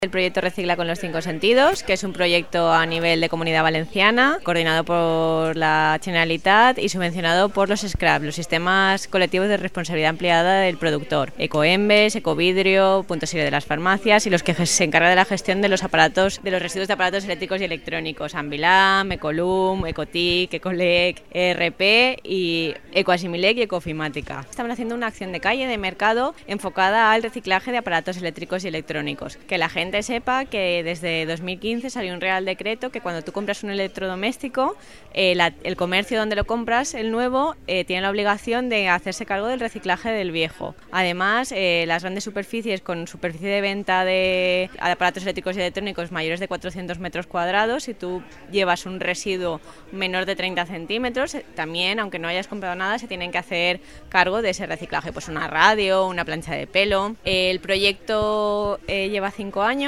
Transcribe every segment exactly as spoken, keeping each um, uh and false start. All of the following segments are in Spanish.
El proyecto Recicla con los cinco sentidos, que es un proyecto a nivel de Comunidad Valenciana, coordinado por la Generalitat y subvencionado por los S C R A P, los sistemas colectivos de responsabilidad ampliada del productor, Ecoembes, Ecovidrio, Punto Sigue de las farmacias y los que se encargan de la gestión de los aparatos, de los residuos de aparatos eléctricos y electrónicos, Ambilam, Ecolum, Ecotic, Ecolec, E R P y Ecoasimilec y Ecofimática. Estamos haciendo una acción de calle, de mercado, enfocada al reciclaje de aparatos eléctricos y electrónicos, que la gente sepa que desde dos mil quince salió un Real Decreto que cuando tú compras un electrodoméstico, eh, la, el comercio donde lo compras, el nuevo, eh, tiene la obligación de hacerse cargo del reciclaje del viejo. Además, eh, las grandes superficies con superficie de venta de aparatos eléctricos y electrónicos mayores de cuatrocientos metros cuadrados, si tú llevas un residuo menor de treinta centímetros, también, aunque no hayas comprado nada, se tienen que hacer cargo de ese reciclaje, pues una radio, una plancha de pelo. El proyecto eh, lleva cinco años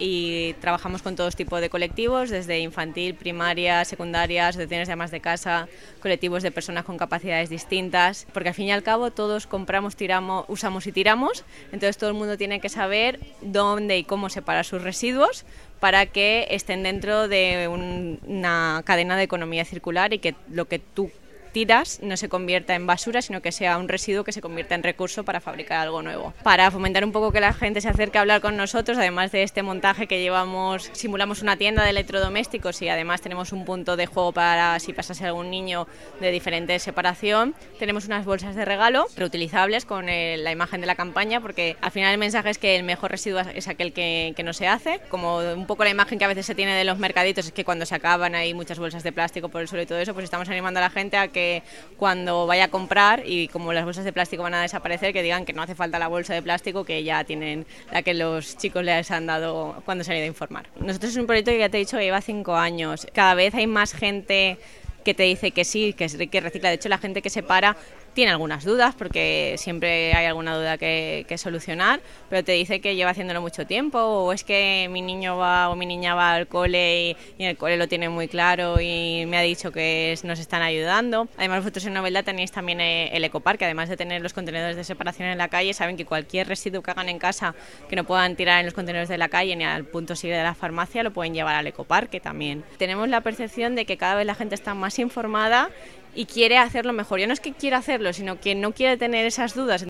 y trabajamos con todos tipos de colectivos, desde infantil, primaria, secundaria, asociaciones de amas de casa, colectivos de personas con capacidades distintas, porque al fin y al cabo todos compramos, tiramos, usamos y tiramos, entonces todo el mundo tiene que saber dónde y cómo separar sus residuos para que estén dentro de un, una cadena de economía circular y que lo que tú tiras no se convierta en basura, sino que sea un residuo que se convierta en recurso para fabricar algo nuevo. Para fomentar un poco que la gente se acerque a hablar con nosotros, además de este montaje que llevamos, simulamos una tienda de electrodomésticos y además tenemos un punto de juego para si pasase algún niño de diferente separación. Tenemos unas bolsas de regalo reutilizables con el, la imagen de la campaña, porque al final el mensaje es que el mejor residuo es aquel que, que no se hace, como un poco la imagen que a veces se tiene de los mercaditos es que cuando se acaban hay muchas bolsas de plástico por el suelo y todo eso, pues estamos animando a la gente a que cuando vaya a comprar, y como las bolsas de plástico van a desaparecer, que digan que no hace falta la bolsa de plástico, que ya tienen la que los chicos les han dado cuando se han ido a informar. Nosotros es un proyecto que ya te he dicho que lleva cinco años. Cada vez hay más gente que te dice que sí, que, que recicla. De hecho, la gente que se para tiene algunas dudas, porque siempre hay alguna duda que, que solucionar, pero te dice que lleva haciéndolo mucho tiempo, o es que mi niño va o mi niña va al cole y, y en el cole lo tiene muy claro y me ha dicho que es, nos están ayudando. Además, vosotros en Novelda tenéis también el Ecopark, que además de tener los contenedores de separación en la calle, saben que cualquier residuo que hagan en casa que no puedan tirar en los contenedores de la calle ni al punto sigue de la farmacia, lo pueden llevar al Ecopark, que también. Tenemos la percepción de que cada vez la gente está más informada y quiere hacerlo mejor. Ya no es que quiera hacerlo, sino que no quiere tener esas dudas.